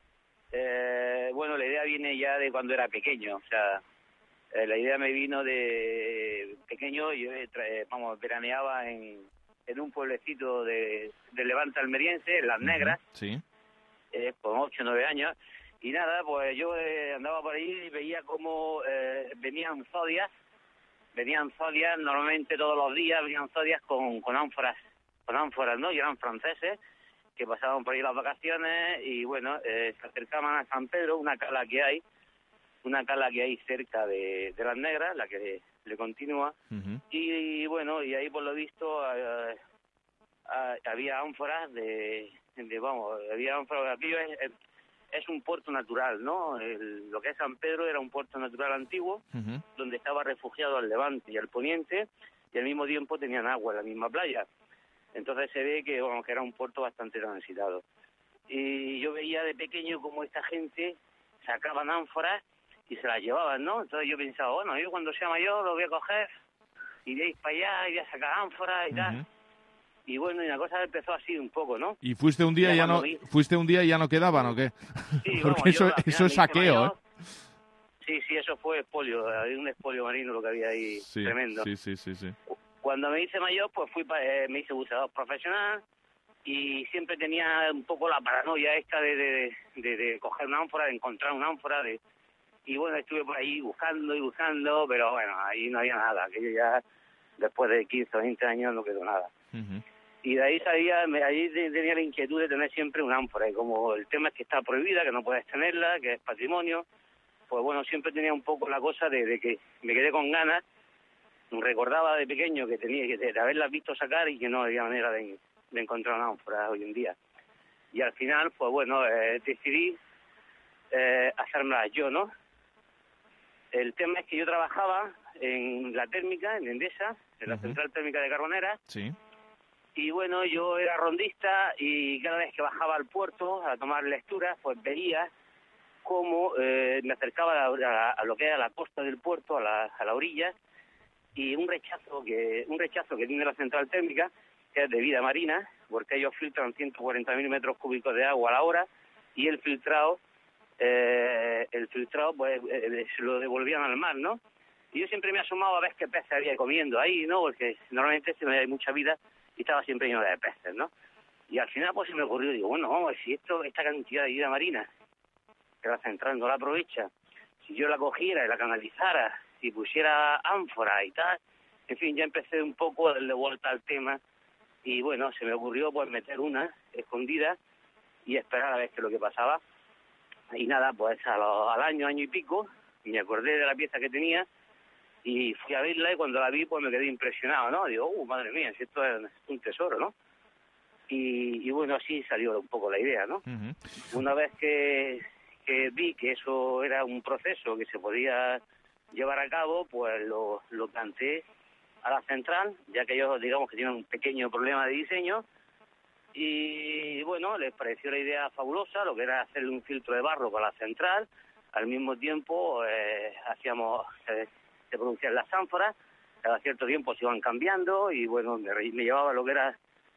Bueno, la idea viene ya de cuando era pequeño, o sea, la idea me vino de pequeño. Yo veraneaba en un pueblecito de Levante almeriense, en Las Negras, sí, con 8 o 9 años, y nada, pues yo andaba por ahí y veía cómo venían zodias, normalmente todos los días venían zodias con ánforas, ¿no? Y eran franceses que pasaban por ahí las vacaciones y bueno, se acercaban a San Pedro, una cala que hay cerca de Las Negras, la que le continúa, y bueno, y ahí por lo visto había ánforas aquello es un puerto natural, ¿no? Lo que es San Pedro era un puerto natural antiguo, donde estaba refugiado al levante y al poniente, y al mismo tiempo tenían agua en la misma playa. Entonces se ve que, bueno, que era un puerto bastante transitado. Y yo veía de pequeño cómo esta gente sacaban ánforas y se las llevaban, ¿no? Entonces yo pensaba, bueno, yo cuando sea mayor lo voy a coger, iré a ir para allá, iré a sacar ánforas y tal. Y bueno, y la cosa empezó así un poco, ¿no? ¿Y fuiste un día y ya no quedaban o qué? Sí, porque vamos, eso es saqueo, mayor, ¿eh? Sí, eso fue expolio, había un expolio marino lo que había ahí, sí, tremendo. Sí. Cuando me hice mayor, pues me hice buceador profesional y siempre tenía un poco la paranoia esta de coger una ánfora, de encontrar una ánfora, y bueno, estuve por ahí buscando, pero bueno, ahí no había nada, que yo ya después de 15 o 20 años no quedó nada. Y de ahí tenía la inquietud de tener siempre una ánfora, y como el tema es que está prohibida, que no puedes tenerla, que es patrimonio, pues bueno, siempre tenía un poco la cosa de que me quedé con ganas. Recordaba de pequeño que tenía que de haberlas visto sacar y que no había manera de encontrar una ánfora hoy en día. Y al final, pues bueno, decidí hacérmelas yo, ¿no? El tema es que yo trabajaba en la térmica, en Endesa, en la central térmica de Carboneras. Sí. Y bueno, yo era rondista y cada vez que bajaba al puerto a tomar lecturas, pues veía cómo me acercaba a lo que era la costa del puerto, a la orilla, y un rechazo que tiene la central térmica, que es de vida marina, porque ellos filtran 140.000 metros cúbicos de agua a la hora, y el filtrado pues se lo devolvían al mar, ¿no? Y yo siempre me he asomado a ver qué peces había comiendo ahí, ¿no? Porque normalmente hay mucha vida y estaba siempre lleno de peces, ¿no? Y al final pues se me ocurrió, digo, bueno, vamos, si esta cantidad de vida marina, que la central no la aprovecha, si yo la cogiera y la canalizara, si pusiera ánfora y tal, en fin, ya empecé un poco a darle vuelta al tema y bueno, se me ocurrió pues meter una escondida y esperar a ver qué es lo que pasaba. Y nada, pues al año y pico, me acordé de la pieza que tenía y fui a verla, y cuando la vi pues me quedé impresionado, ¿no? Digo, madre mía, si esto es un tesoro, ¿no? Y bueno, así salió un poco la idea, ¿no? Uh-huh. Una vez que vi que eso era un proceso que se podía llevar a cabo, pues lo planteé a la central, ya que ellos, digamos, que tienen un pequeño problema de diseño, y bueno, les pareció la idea fabulosa, lo que era hacer un filtro de barro para la central. Al mismo tiempo se producían las ánforas, cada cierto tiempo se iban cambiando, y bueno, me llevaba lo que era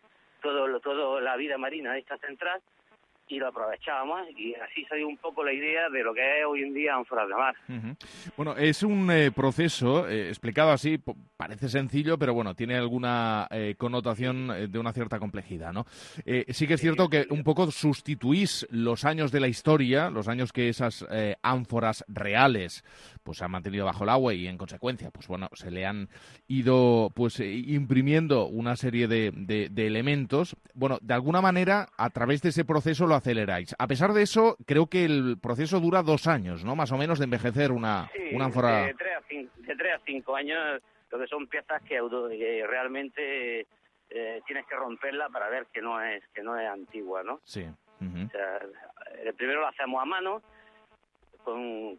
todo la vida marina de esta central, y lo aprovechábamos, y así salió un poco la idea de lo que es hoy en día ánforas de mar. Uh-huh. Bueno, es un proceso, explicado así, parece sencillo, pero bueno, tiene alguna connotación de una cierta complejidad, ¿no? Sí que es cierto que un poco sustituís los años de la historia, los años que esas ánforas reales pues se han mantenido bajo el agua, y en consecuencia, pues bueno, se le han ido pues imprimiendo una serie de elementos. Bueno, de alguna manera, a través de ese proceso lo aceleráis. A pesar de eso, creo que el proceso dura 2 años, ¿no? Más o menos, de envejecer una ánfora. De 3 a 5 años, lo que son piezas que realmente tienes que romperla para ver que no es antigua, ¿no? Sí. Uh-huh. O sea, primero lo hacemos a mano con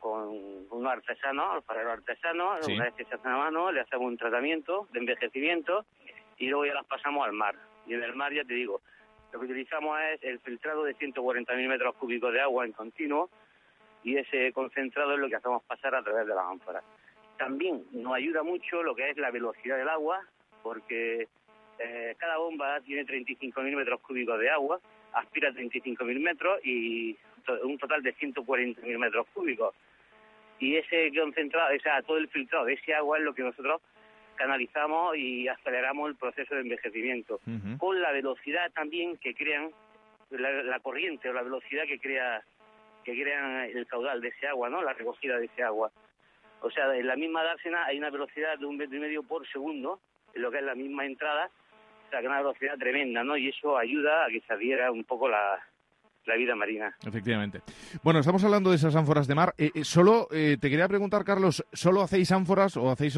un artesano, alfarero artesano. Sí. Una vez que se hace a mano, le hacemos un tratamiento de envejecimiento y luego ya las pasamos al mar. Y en el mar, ya te digo, lo que utilizamos es el filtrado de 140.000 metros cúbicos de agua en continuo, y ese concentrado es lo que hacemos pasar a través de las ánforas. También nos ayuda mucho lo que es la velocidad del agua, porque cada bomba tiene 35.000 metros cúbicos de agua, aspira 35.000 metros y un total de 140.000 metros cúbicos. Y ese concentrado, todo el filtrado de ese agua es lo que nosotros canalizamos y aceleramos el proceso de envejecimiento. Uh-huh. Con la velocidad también que crean, la corriente o la velocidad que crean el caudal de ese agua, ¿no? La recogida de ese agua. O sea, en la misma dársena hay una velocidad de 1,5 metros por segundo, en lo que es la misma entrada, o sea, que es una velocidad tremenda, ¿no? Y eso ayuda a que se adhiera un poco la vida marina. Efectivamente. Bueno, estamos hablando de esas ánforas de mar. Solo te quería preguntar, Carlos, ¿solo hacéis ánforas o hacéis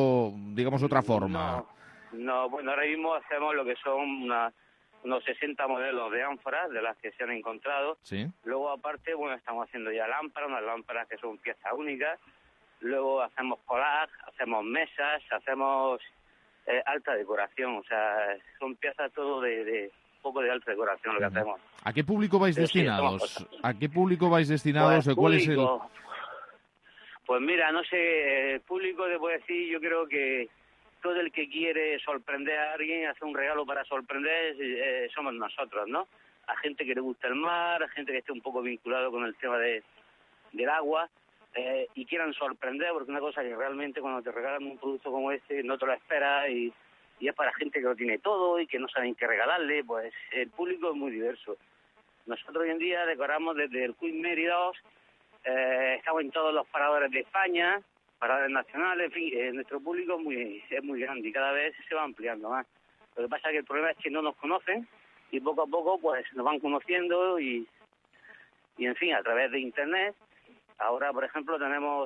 otra forma? No, bueno, ahora mismo hacemos lo que son unos 60 modelos de ánforas de las que se han encontrado. Sí. Luego, aparte, bueno, estamos haciendo ya unas lámparas que son piezas únicas. Luego hacemos collage, hacemos mesas, hacemos alta decoración. O sea, son piezas todo de poco de alta decoración lo que hacemos. ¿A qué público vais destinados? ¿A qué público vais destinados? Pues, ¿Cuál es el...? Pues mira, no sé, el público, te puedo decir, yo creo que todo el que quiere sorprender a alguien, hacer un regalo para sorprender, somos nosotros, ¿no? A gente que le gusta el mar, a gente que esté un poco vinculado con el tema del agua, y quieran sorprender, porque una cosa que realmente cuando te regalan un producto como este no te lo esperas, y es para gente que lo tiene todo y que no saben qué regalarle. Pues el público es muy diverso. Nosotros hoy en día decoramos desde el Queen Mary 2, estamos en todos los paradores de España, paradores nacionales, en fin, nuestro público es muy grande y cada vez se va ampliando más. Lo que pasa es que el problema es que no nos conocen, y poco a poco pues nos van conociendo y en fin, a través de Internet. Ahora, por ejemplo, tenemos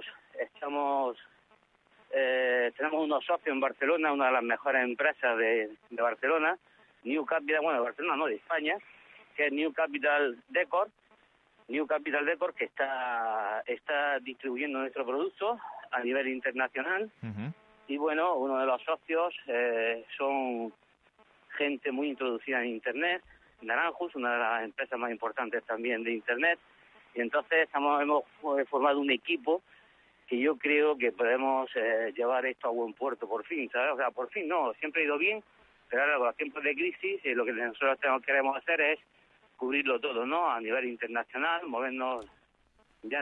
unos socios en Barcelona, una de las mejores empresas de Barcelona, New Capital, bueno, de Barcelona no, de España, que es New Capital Decor, que está distribuyendo nuestro producto a nivel internacional. Uh-huh. Y bueno, uno de los socios son gente muy introducida en Internet, Naranjus, una de las empresas más importantes también de Internet, y entonces hemos formado un equipo que yo creo que podemos llevar esto a buen puerto por fin, ¿sabes? O sea, por fin no, siempre ha ido bien, pero ahora con los tiempos de crisis lo que nosotros queremos hacer es cubrirlo todo, ¿no? A nivel internacional, movernos, ya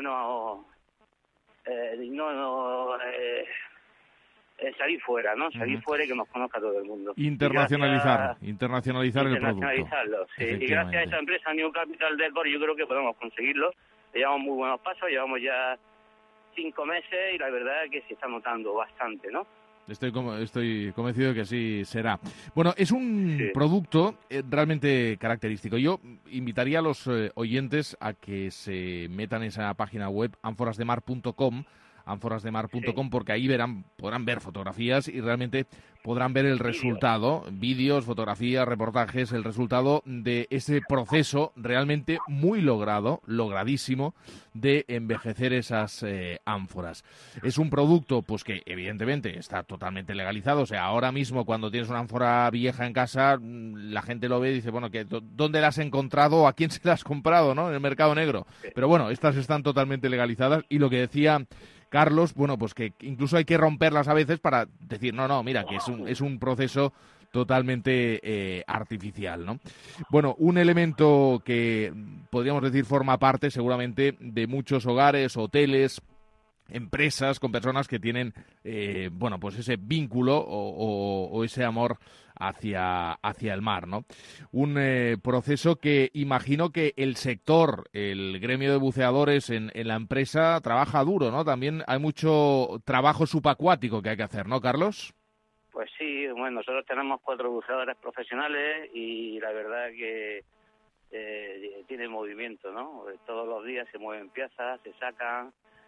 salir fuera, ¿no? Salir fuera y que nos conozca todo el mundo. Internacionalizar el producto. Internacionalizarlo, sí. Y gracias a esta empresa New Capital Decor yo creo que podemos conseguirlo. Llevamos muy buenos pasos, llevamos ya 5 meses y la verdad es que se está notando bastante, ¿no? Estoy convencido de que así será. Bueno, es un producto realmente característico. Yo invitaría a los oyentes a que se metan en esa página web anforasdemar.com, porque ahí podrán ver fotografías y realmente podrán ver el resultado, vídeos, fotografías, reportajes, el resultado de ese proceso realmente muy logradísimo de envejecer esas ánforas. Es un producto pues que evidentemente está totalmente legalizado, o sea, ahora mismo cuando tienes una ánfora vieja en casa, la gente lo ve y dice, bueno, ¿dónde la has encontrado o a quién se la has comprado, ¿no? En el mercado negro. Pero bueno, estas están totalmente legalizadas y lo que decía Carlos, bueno, pues que incluso hay que romperlas a veces para decir, no, mira, que es un proceso totalmente artificial, ¿no? Bueno, un elemento que podríamos decir forma parte seguramente de muchos hogares, hoteles, empresas con personas que tienen, bueno, pues ese vínculo o ese amor hacia el mar, ¿no? Un proceso que imagino que el sector, el gremio de buceadores en la empresa trabaja duro, ¿no? También hay mucho trabajo subacuático que hay que hacer, ¿no, Carlos? Pues sí, bueno, nosotros tenemos 4 buceadores profesionales y la verdad que tiene movimiento, ¿no? Todos los días se mueven piezas, se sacan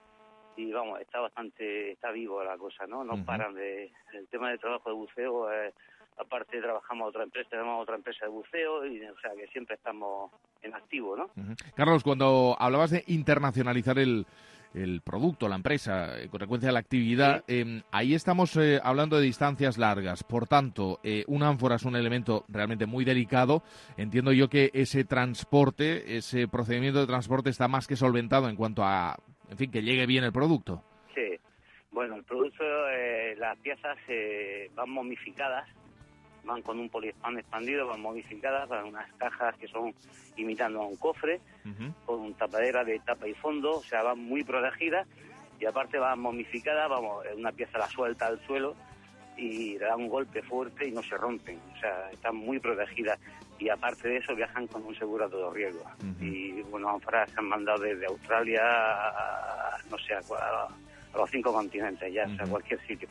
y vamos, está vivo la cosa, ¿no? No paran el tema de trabajo de buceo. Aparte tenemos otra empresa de buceo y o sea que siempre estamos en activo, ¿no? Carlos, cuando hablabas de internacionalizar el producto, la empresa, con frecuencia la actividad, ahí estamos hablando de distancias largas. Por tanto, una ánfora es un elemento realmente muy delicado. Entiendo yo que ese procedimiento de transporte está más que solventado en cuanto a, en fin, que llegue bien el producto. Sí. Bueno, el producto, las piezas van momificadas, van con un poliespán expandido, van modificadas, van unas cajas que son imitando a un cofre, con tapadera de tapa y fondo, o sea, van muy protegidas y aparte van momificadas, una pieza la suelta al suelo y le da un golpe fuerte y no se rompen, o sea, están muy protegidas y aparte de eso viajan con un seguro a todo riesgo. Y bueno, ánforas se han mandado desde Australia a los 5 continentes, ya, o sea, cualquier sitio.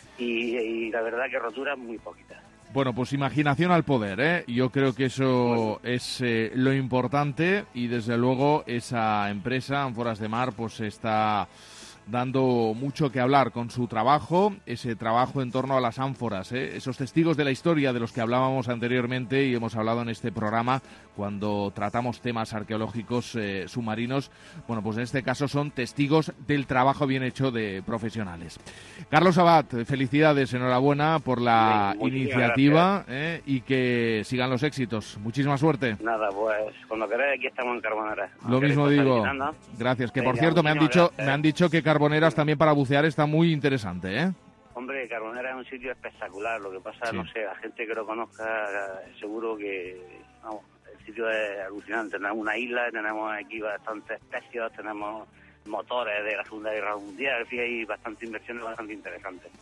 Y la verdad que roturas muy poquitas. Bueno, pues imaginación al poder, ¿eh? Yo creo que eso es lo importante y desde luego esa empresa, Ánforas de Mar, pues está dando mucho que hablar con su trabajo, ese trabajo en torno a las ánforas, esos testigos de la historia de los que hablábamos anteriormente y hemos hablado en este programa cuando tratamos temas arqueológicos submarinos. Bueno, pues en este caso son testigos del trabajo bien hecho de profesionales. Carlos Abad, felicidades, enhorabuena por la iniciativa y que sigan los éxitos. Muchísima suerte. Nada, pues cuando queráis aquí estamos en Carbonera. Lo mismo digo. Gracias. Que por cierto me han dicho que Carboneras también para bucear está muy interesante, ¿eh? Hombre, Carbonera es un sitio espectacular. Lo que pasa, no sé, la gente que lo conozca seguro que el sitio es alucinante. Tenemos una isla, tenemos aquí bastantes especies, tenemos motores de la Segunda Guerra Mundial, en fin, hay bastante inversiones bastante interesantes.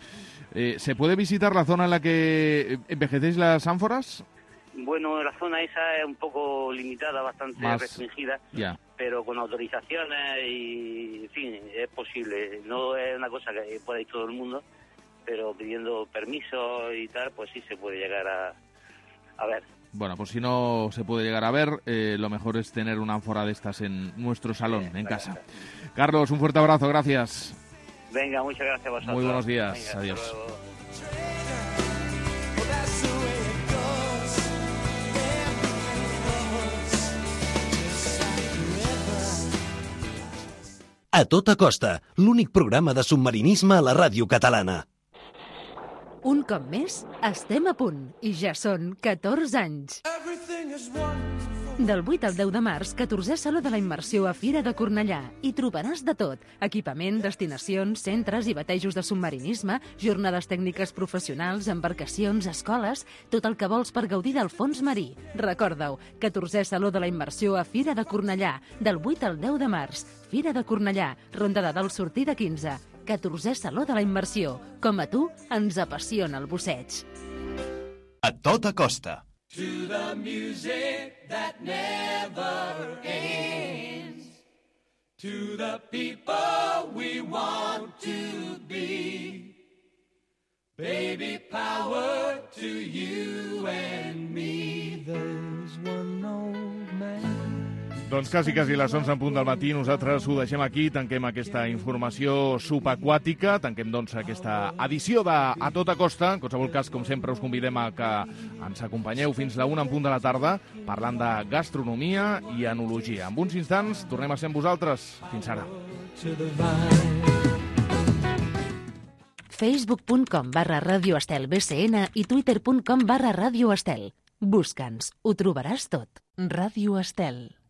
¿Se puede visitar la zona en la que envejecéis las ánforas? Bueno, la zona esa es un poco limitada, bastante restringida, pero con autorizaciones y, en fin, es posible. No es una cosa que pueda ir todo el mundo, pero pidiendo permiso y tal, pues sí se puede llegar a ver. Bueno, pues si no se puede llegar a ver, lo mejor es tener una ánfora de estas en nuestro salón, en casa. Carlos, un fuerte abrazo, gracias. Venga, muchas gracias a vosotros. Muy buenos días, venga, adiós. A tota costa, l'únic programa de submarinisme a la ràdio catalana. Un cop més, estem a punt i ja són 14 anys. Everything is wonderful. Del 8 al 10 de març, 14è Saló de la Immersió a Fira de Cornellà. Hi trobaràs de tot. Equipament, destinacions, centres i batejos de submarinisme, jornades tècniques professionals, embarcacions, escoles, tot el que vols per gaudir del fons marí. Recorda-ho, 14è Saló de la Immersió a Fira de Cornellà, del 8 al 10 de març. Fira de Cornellà, Ronda de Dalt sortida 15. 14è Saló de la Immersió. Com a tu, ens apassiona el busseig. A tota costa. To the music that never ends. To the people we want to be. Baby, power to you and me. There's one old man. Doncs quasi les 11 en punt del matí, nosaltres ho deixem aquí, tanquem aquesta informació subaquàtica, tanquem doncs aquesta edició de A Tota Costa. En qualsevol cas, com sempre, us convidem a que ens acompanyeu fins la 1 en punt de la tarda, parlant de gastronomia i enologia. En uns instants tornem a ser amb vosaltres. Fins ara. Facebook.com/Radio Estel BCN i Twitter.com/Radio Estel. Busca'ns, ho trobaràs tot. Ràdio Estel.